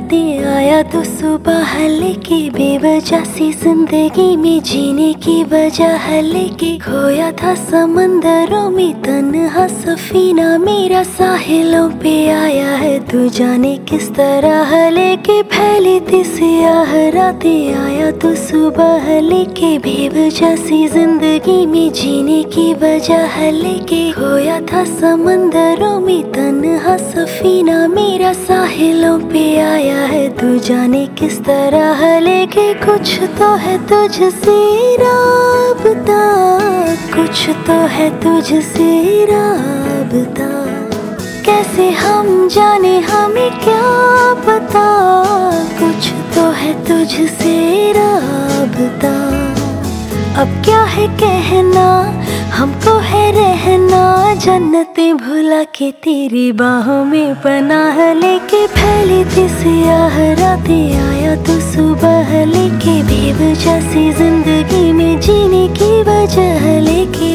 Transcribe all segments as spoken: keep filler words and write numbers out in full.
रातें आया तो सुबह लेके बेवजह सी जिंदगी में जीने की वजह लेके खोया था समंदरों में तन्हा सफीना मेरा साहिलों पे आया है तू जाने किस तरह लेके फैली थी सियाह रातें आया तो सुबह लेके बेवजह सी जिंदगी में जीने की वजह लेके खोया था समंदरों में तन्हा सफीना मेरा साहिलों पे आया है तू जाने किस तरह लेके कुछ तो है तुझसे राबता कुछ तो है तुझसे राबता कैसे हम जाने हमें क्या पता कुछ तो है तुझसे राबता अब क्या है कहना हमको है रहना जन्नतें भुला के तेरी बाहों में पनाह लेके फैली थी सियाह रातें आया तो सुबह लेके बेवजह सी जिंदगी में जीने की वजह लेके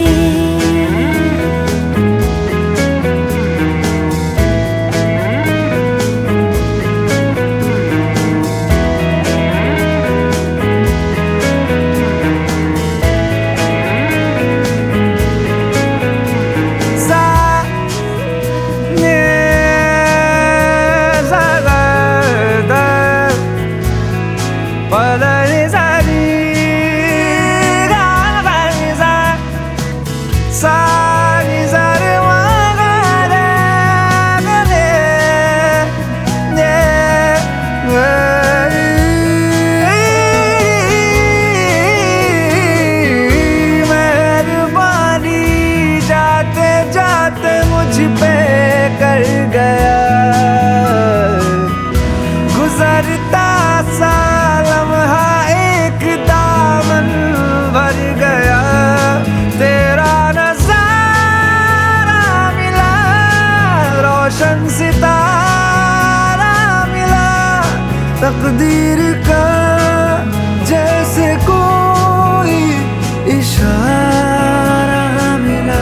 गुजरता सा लम्हा एक दामन भर गया तेरा नजारा मिला रोशन सितारा मिला तकदीर का जैसे कोई इशारा मिला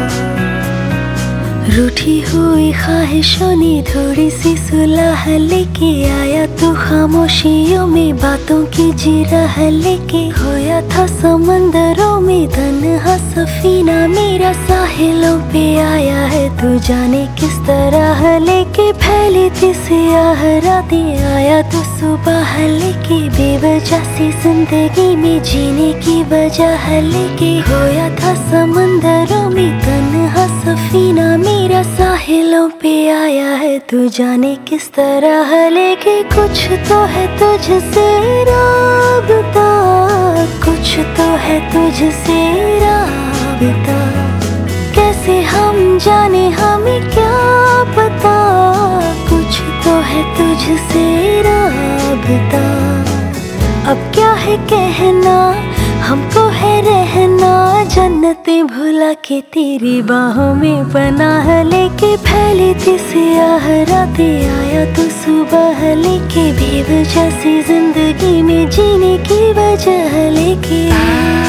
रूठी हुई ख्वाहिशों ने थोड़ी सी सुलह लेके आया तू खामोशियों में बातों की जिरह लेके खोया था समंदरों में तन्हा सफीना मेरा साहिलों पे आया है तू जाने किस तरह लेके फैली थी सियाह रातें आया तो सुबह लेके बेवजह सी जिंदगी में जीने की वजह लेके खोया था समंदरों में तन्हा सफीना मेरा साहिलों पे आया है तू जाने किस तरह लेके कुछ तो है तुझसे राबता कुछ तो है तुझसे राबता कैसे हम जाने हमें क्या पता कुछ तो है तुझसे राबता अब क्या है कहना हमको है रहना जन्नतें भुला के तेरी बाहों में पनाह लेके फैली थी सियाह रातें आया तो सुबह लेके बेवजह सी जिंदगी में जीने की वजह लेके